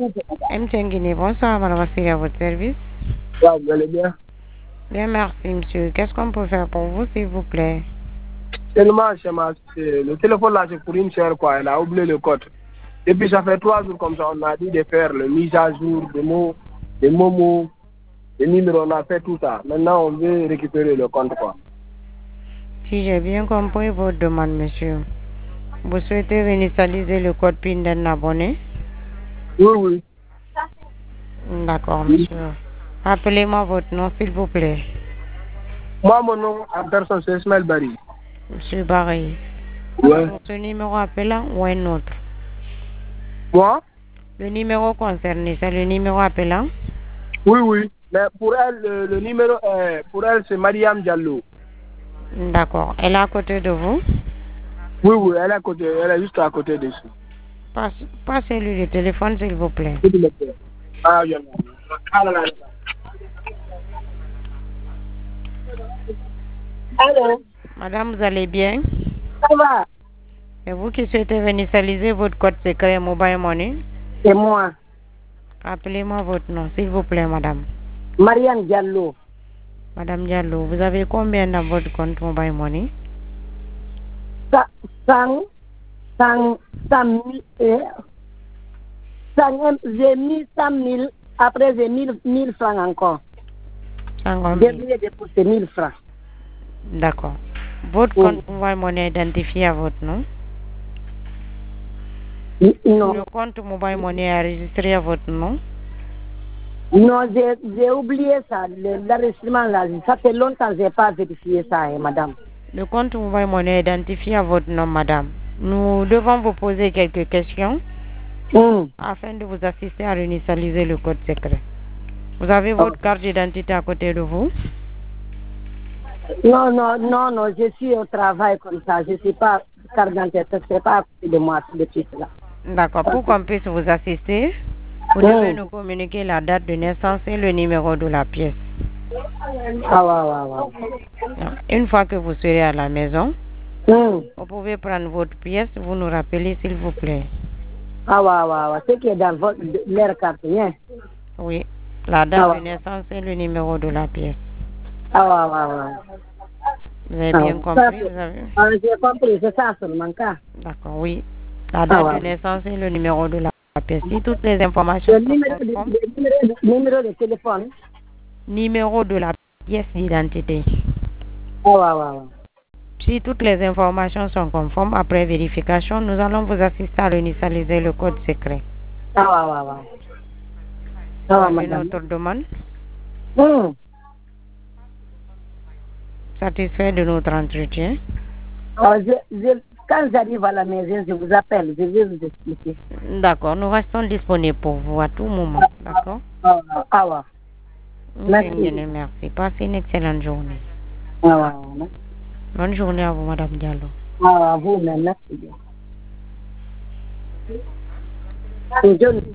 MTN Guinée, bonsoir, madame Vassili, à votre service. Ouais, vous allez bien? Bien, merci, monsieur. Qu'est-ce qu'on peut faire pour vous, s'il vous plaît? Tellement, le téléphone là, c'est pour une soeur, quoi. Elle a oublié le code. Et puis, ça fait 3 jours comme ça, on a dit de faire le mise à jour des mots, des momos, des numéros, on a fait tout ça. Maintenant, on veut récupérer le compte, quoi. Si j'ai bien compris votre demande, monsieur, vous souhaitez réinitialiser le code PIN d'un abonné? Oui, oui. D'accord, monsieur. Rappelez-moi votre nom, s'il vous plaît. Moi, mon nom en personne, c'est Ismaël Barry. Monsieur Barry. Ouais. Pour ce numéro appelant ou un autre? Moi? Le numéro concerné, c'est le numéro appelant? Oui, oui. Mais pour elle, le numéro, pour elle, c'est Mariam Diallo. D'accord. Elle est à côté de vous? Oui, oui, elle est à côté, elle est juste à côté dessus. Passez-lui le téléphone, s'il vous plaît. Ah, bien. Allô? Madame, vous allez bien? Ça va? C'est vous qui souhaitez réinitialiser votre code secret Mobile Money? C'est moi, Rappelez-moi votre nom, s'il vous plaît, madame. Mariam Diallo. Madame Diallo, vous avez combien dans votre compte Mobile Money? 100 j'ai mis 100 000, après j'ai 1000 francs encore. 50 J'ai 000. oublié de pousser 1000 francs. D'accord. Votre compte Mobile Money est identifié à votre nom? Non, Le compte Mobile Money est enregistré à votre nom? non, j'ai oublié ça, l'enregistrement là. Ça fait longtemps que je n'ai pas vérifié ça, madame. Le compte Mobile Money est identifié à votre nom, madame. Nous devons vous poser quelques questions afin de vous assister à réinitialiser le code secret. Vous avez votre carte d'identité à côté de vous? Non, non, non, non, je suis au travail comme ça. Je ne suis pas carte d'identité, c'est pas à côté de moi depuis cela. D'accord. Pour qu'on puisse vous assister, vous devez nous communiquer la date de naissance et le numéro de la pièce. Ah, Une fois que vous serez à la maison, vous pouvez prendre votre pièce, vous nous rappelez s'il vous plaît. Ce qui est dans leur carte, hein? Oui, la date de naissance et le numéro de la pièce. Vous avez bien compris, vous avez... J'ai compris, c'est ça seulement. D'accord, oui. La date de naissance et le numéro de la pièce. Si toutes les informations Le numéro de téléphone. Numéro de la pièce d'identité. Si toutes les informations sont conformes, après vérification, nous allons vous assister à réinitialiser le code secret. Une autre demande? Satisfait de notre entretien? Quand j'arrive à la maison, je vous appelle, je vais vous expliquer. D'accord, nous restons disponibles pour vous à tout moment. D'accord? Merci. Merci. Passez une excellente journée. Bonne journée à vous, Madame Diallo. À vous, merci bien.